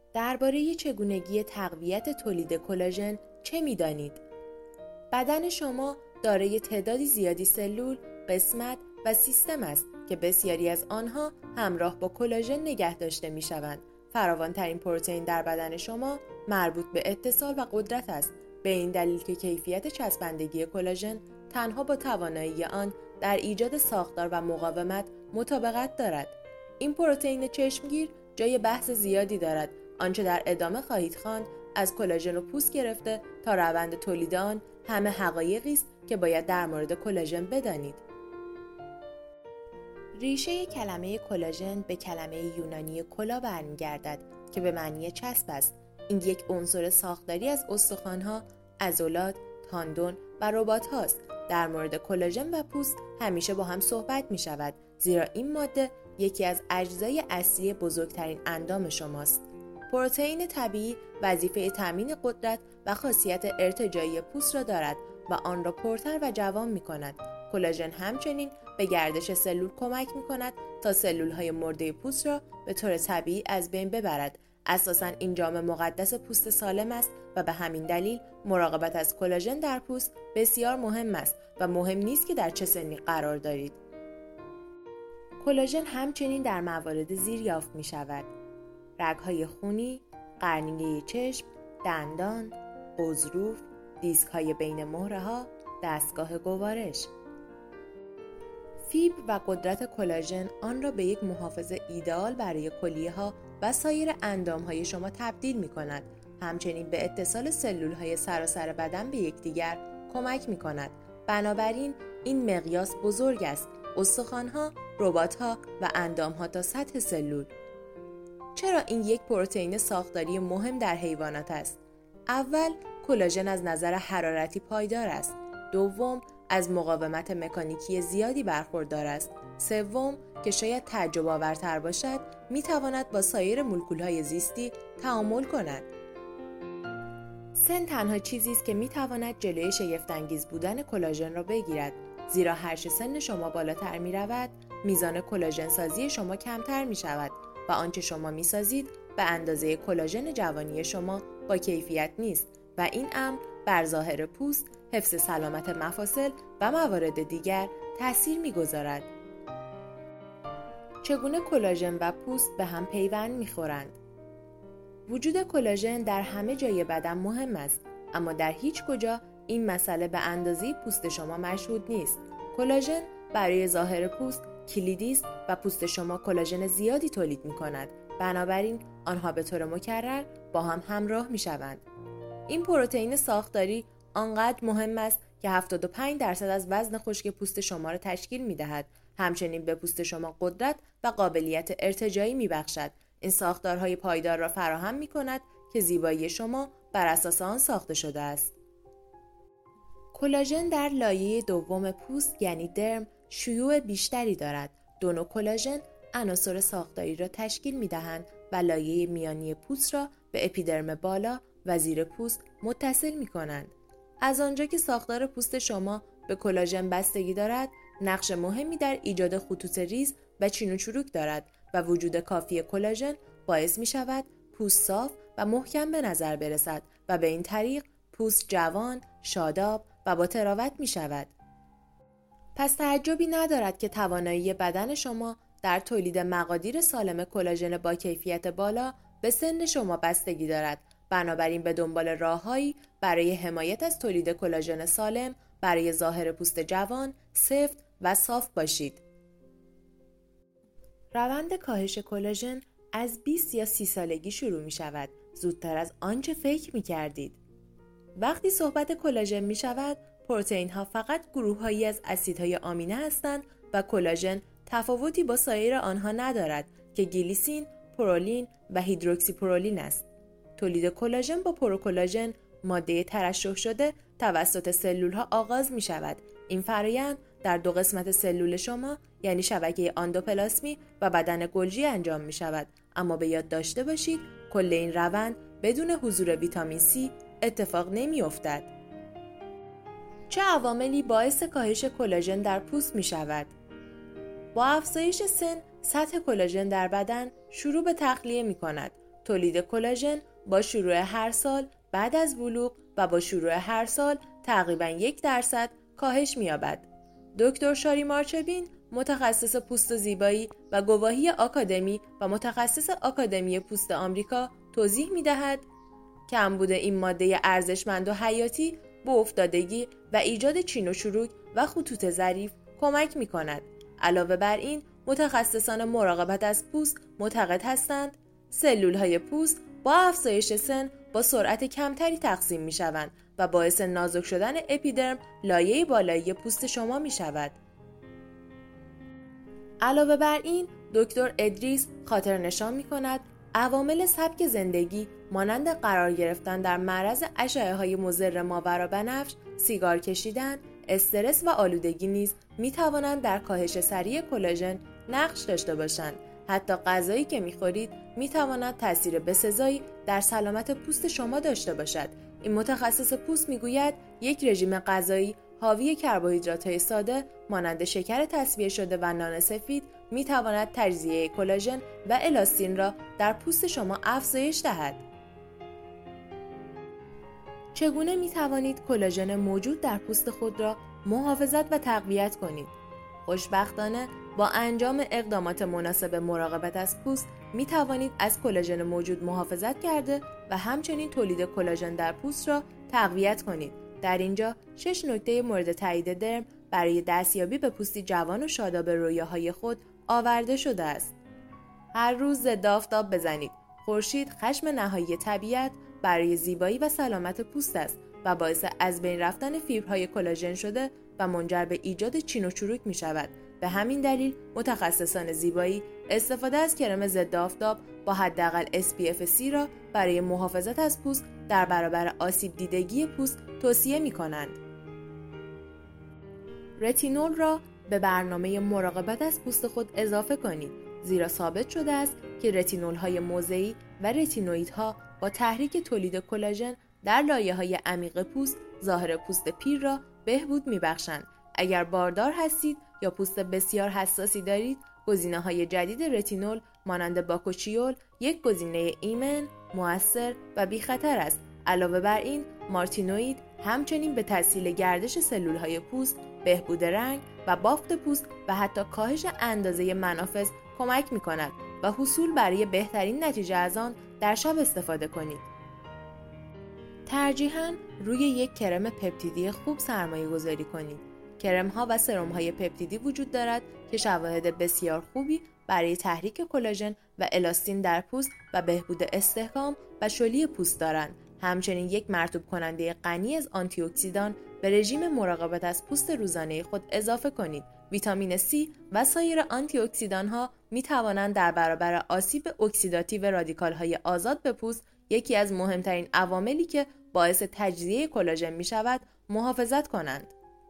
درباره چگونگی تقویت تولید کلاژن چه می‌دانید؟ بدن شما دارای تعدادی زیادی سلول، قسمت و سیستم است که بسیاری از آنها همراه با کلاژن نگه داشته می‌شوند. فراوان‌ترین پروتئین در بدن شما مربوط به اتصال و قدرت است، به این دلیل که کیفیت چسبندگی کلاژن تنها با توانایی آن در ایجاد ساختار و مقاومت مطابقت دارد. این پروتئین چشمگیر جای بحث زیادی دارد. آنچه در ادامه خواهید خواند از کلاژن و پوست گرفته تا روند تولید آن همه حقایقی است که باید در مورد کلاژن بدانید. ریشه کلمه کلاژن به کلمه یونانی کلا برمیگردد که به معنی چسب است. این یک عنصر ساختاری از استخوان‌ها، عضلات، تاندون و رباط هاست. در مورد کلاژن و پوست همیشه با هم صحبت می شود، زیرا این ماده یکی از اجزای اصلی بزرگترین اندام شماست. پروتئین طبیعی وظیفه تامین قدرت و خاصیت ارتجاعی پوست را دارد و آن را پرتر و جوان می کند. کلاژن همچنین به گردش سلول کمک می کند تا سلول‌های مرده پوست را به طور طبیعی از بین ببرد. اساساً این جام مقدس پوست سالم است و به همین دلیل مراقبت از کلاژن در پوست بسیار مهم است و مهم نیست که در چه سنی قرار دارید. کلاژن همچنین در موارد زیر یافت می شود: رگ‌های خونی، قرنیه چشم، دندان، غضروف، دیسک‌های بین مهره‌ها، دستگاه گوارش. فیبر و قدرت کلاژن آن را به یک محافظ ایدئال برای کلیه‌ها و سایر اندام‌های شما تبدیل می‌کند. همچنین به اتصال سلول‌های سراسر بدن به یکدیگر کمک می‌کند. بنابراین این مقیاس بزرگ است: استخوان‌ها، رباط‌ها و اندام‌ها تا سطح سلول. چرا این یک پروتئین ساختاری مهم در حیوانات است؟ اول، کلاژن از نظر حرارتی پایدار است. دوم، از مقاومت مکانیکی زیادی برخوردار است. سوم، که شاید تعجب آورتر باشد، میتواند با سایر مولکول‌های زیستی تعامل کند. سن تنها چیزی است که میتواند جلوی شگفت‌انگیز بودن کلاژن را بگیرد، زیرا هرچه سن شما بالاتر میرود، میزان کلاژن سازی شما کمتر میشود و آنچه شما میسازید به اندازه کلاژن جوانی شما با کیفیت نیست و این امر بر ظاهر پوست، حفظ سلامت مفاصل و موارد دیگر تأثیر می‌گذارد. چگونه کلاژن و پوست به هم پیوند می‌خورند؟ وجود کلاژن در همه جای بدن مهم است، اما در هیچ کجا این مسئله به اندازه پوست شما مشهود نیست. کلاژن برای ظاهر پوست کلیدی است و پوست شما کلاژن زیادی تولید می‌کند. بنابراین آنها به طور مکرر با هم همراه می‌شوند. این پروتئین ساختاری آنقدر مهم است که 75% از وزن خشک پوست شما را تشکیل می‌دهد. همچنین به پوست شما قدرت و قابلیت ارتجاعی می‌بخشد. این ساختارهای پایدار را فراهم می‌کند که زیبایی شما بر اساس آن ساخته شده است. کلاژن در لایه دوم پوست یعنی درم شیوع بیشتری دارد. دو نوع کلاژن عناصر ساختاری را تشکیل می‌دهند و لایه میانی پوست را به اپیدرم بالا و زیر پوست متصل می‌کنند. از آنجا که ساختار پوست شما به کلاژن بستگی دارد، نقش مهمی در ایجاد خطوط ریز و چین و چروک دارد و وجود کافی کلاژن باعث می‌شود پوست صاف و محکم به نظر برسد و به این طریق پوست جوان، شاداب و با تراوت می‌شود. پس تعجبی ندارد که توانایی بدن شما در تولید مقادیر سالم کلاژن با کیفیت بالا به سن شما بستگی دارد. بنابراین به دنبال راه‌هایی برای حمایت از تولید کلاژن سالم برای ظاهر پوست جوان، سفت و صاف باشید. روند کاهش کلاژن از 20 یا 30 سالگی شروع می شود، زودتر از آنچه فکر می کردید. وقتی صحبت کلاژن می شود، پروتئین ها فقط گروه‌هایی از اسیدهای آمینه هستند و کلاژن تفاوتی با سایر آنها ندارد که گلیسین، پرولین و هیدروکسی پرولین است. تولید کلاژن با پروکلاژن، ماده ترشح شده، توسط سلول ها آغاز می شود. این فرآیند در دو قسمت سلول شما یعنی شبکه اندوپلاسمی و بدن گلژی انجام می شود، اما به یاد داشته باشید کل این روند بدون حضور ویتامین C اتفاق نمی افتد. چه عواملی باعث کاهش کلاژن در پوست می شود؟ با افزایش سن، سطح کلاژن در بدن شروع به تخلیه می کند. تولید کلاژن با شروع هر سال بعد از بلوغ و با شروع هر سال تقریباً 1% کاهش می‌یابد. دکتر شاری مارچبین، متخصص پوست و زیبایی و گواهی آکادمی و متخصص آکادمی پوست آمریکا توضیح می‌دهد کمبود این ماده ارزشمند و حیاتی به افتادگی و ایجاد چین و چروک و خطوط ظریف کمک می‌کند. علاوه بر این، متخصصان مراقبت از پوست معتقد هستند سلول‌های پوست با افزایش سن با سرعت کمتری تقسیم می‌شوند و باعث نازک شدن اپیدرم، لایه بالایی پوست شما می‌شود. علاوه بر این، دکتر ادریس خاطر نشان می‌کند عوامل سبک زندگی مانند قرار گرفتن در معرض اشعه‌های مضر ماورابنفش، سیگار کشیدن، استرس و آلودگی نیز می‌توانند در کاهش سریع کلاژن نقش داشته باشند. حتی غذایی که می‌خورید می‌تواند تأثیر بسزایی در سلامت پوست شما داشته باشد. این متخصص پوست می‌گوید یک رژیم غذایی حاوی کربوهیدرات‌های ساده مانند شکر تصفیه شده و نان سفید می‌تواند تجزیه کلاژن و الاستین را در پوست شما افزایش دهد. چگونه می‌توانید کلاژن موجود در پوست خود را محافظت و تقویت کنید؟ خوشبختانه با انجام اقدامات مناسب مراقبت از پوست می توانید از کلاژن موجود محافظت کرده و همچنین تولید کلاژن در پوست را تقویت کنید. در اینجا 6 نکته مورد تایید درم برای دستیابی به پوستی جوان و شاداب رویاهای خود آورده شده است. هر روز ضد آفتاب بزنید. خورشید خشم نهایی طبیعت برای زیبایی و سلامت پوست است و باعث از بین رفتن فیبرهای کلاژن شده و منجر به ایجاد چین و چروک می شود. به همین دلیل متخصصان زیبایی استفاده از کرم ضد آفتاب با حداقل SPF 30 را برای محافظت از پوست در برابر آسیب دیدگی پوست توصیه می کنند. رتینول را به برنامه مراقبت از پوست خود اضافه کنید، زیرا ثابت شده است که رتینول‌های موضعی و رتینوئیدها با تحریک تولید کلاژن در لایه‌های عمیق پوست ظاهر پوست پیر را بهبود می‌بخشند. اگر باردار هستید یا پوست بسیار حساسی دارید، گزینه‌های جدید رتینول مانند باکوچیول یک گزینه ایمن، مؤثر و بی‌خطر است. علاوه بر این، مارتینوئید همچنین به تسهیل گردش سلول‌های پوست، بهبود رنگ و بافت پوست و حتی کاهش اندازه منافذ کمک می‌کند و حصول برای بهترین نتیجه از آن در شب استفاده کنید. ترجیحاً روی یک کرم پپتیدی خوب سرمایه گذاری کنید. کرم‌ها و سرم‌های پپتیدی وجود دارد که شواهد بسیار خوبی برای تحریک کلاژن و الاستین در پوست و بهبود استحکام و شلی پوست دارند. همچنین یک مرطوب کننده غنی از آنتی اکسیدان به رژیم مراقبت از پوست روزانه خود اضافه کنید. ویتامین C و سایر آنتی اکسیدان‌ها می توانند در برابر آسیب اکسیداتیو رادیکال‌های آزاد به پوست، یکی از مهمترین عواملی که باعث تجزیه کلاژن می شود، محافظت کنند.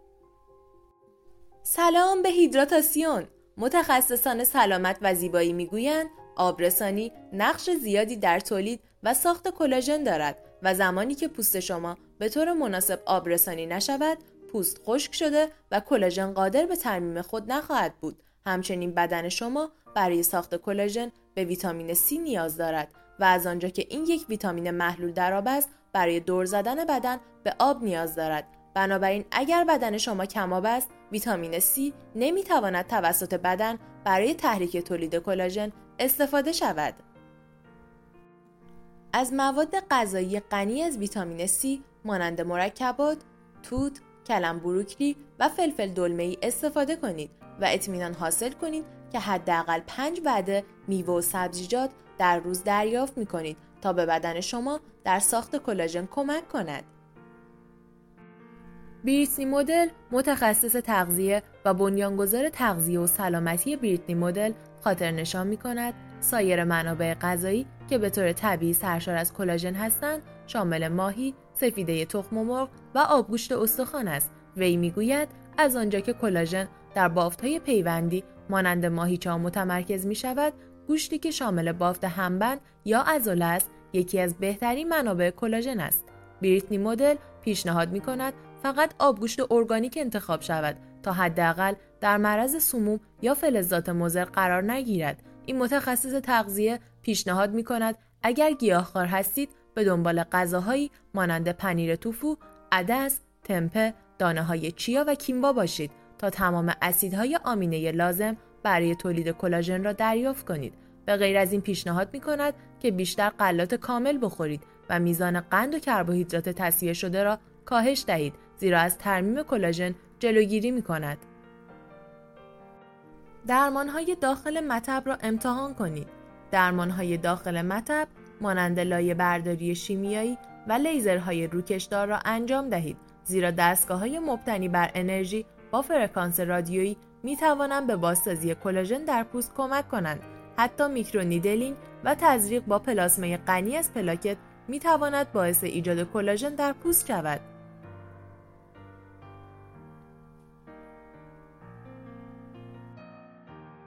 سلام به هیدراتاسیون. متخصصان سلامت و زیبایی میگویند آبرسانی نقش زیادی در تولید و ساخت کلاژن دارد و زمانی که پوست شما به طور مناسب آبرسانی نشود، پوست خشک شده و کلاژن قادر به ترمیم خود نخواهد بود. همچنین بدن شما برای ساخت کلاژن به ویتامین C نیاز دارد و از آنجا که این یک ویتامین محلول در آب است، برای دور زدن بدن به آب نیاز دارد. بنابراین اگر بدن شما کم‌آب است، ویتامین C نمی‌تواند توسط بدن برای تحریک تولید کلاژن استفاده شود. از مواد غذایی غنی از ویتامین C مانند مرکبات، توت، کلم بروکلی و فلفل دلمه‌ای استفاده کنید و اطمینان حاصل کنید که حداقل 5 وعده میوه و سبزیجات در روز دریافت می‌کنید تا به بدن شما در ساخت کلاژن کمک کند. بریتنی مدل، متخصص تغذیه و بنیانگذار تغذیه و سلامتی بریتنی مدل، خاطر نشان می‌کند سایر منابع غذایی که به طور طبیعی سرشار از کلاژن هستند شامل ماهی، سفیده تخم مرغ و آبگوشت استخوان است. وی میگوید از آنجا که کلاژن در بافت‌های پیوندی مانند ماهیچه‌ها متمرکز می‌شود، گوشتی که شامل بافت همبند یا عضله است یکی از بهترین منابع کلاژن است. بریتنی مدل پیشنهاد می‌کند فقط آبگوشت ارگانیک انتخاب شود تا حداقل در معرض سموم یا فلزات مضر قرار نگیرد. این متخصص تغذیه پیشنهاد می‌کند اگر گیاهخوار هستید به دنبال غذاهایی مانند پنیر توفو، عدس، تمپه، دانه‌های چیا و کیمبا باشید تا تمام اسیدهای آمینه لازم برای تولید کلاژن را دریافت کنید. به غیر از این پیشنهاد می‌کند که بیشتر غلات کامل بخورید و میزان قند و کربوهیدرات تصفیه شده را کاهش دهید، زیرا از ترمیم کلاژن جلوگیری می‌کند. درمان‌های داخل مطب را امتحان کنید. درمان‌های داخل مطب مانند لایه برداری شیمیایی و لیزرهای روکشدار را انجام دهید، زیرا دستگاه‌های مبتنی بر انرژی با فرکانس رادیویی می‌توانند به بازسازی کلاژن در پوست کمک کنند. حتی میکرونیدلینگ و تزریق با پلاسمای غنی از پلاکت می‌تواند باعث ایجاد کلاژن در پوست شود.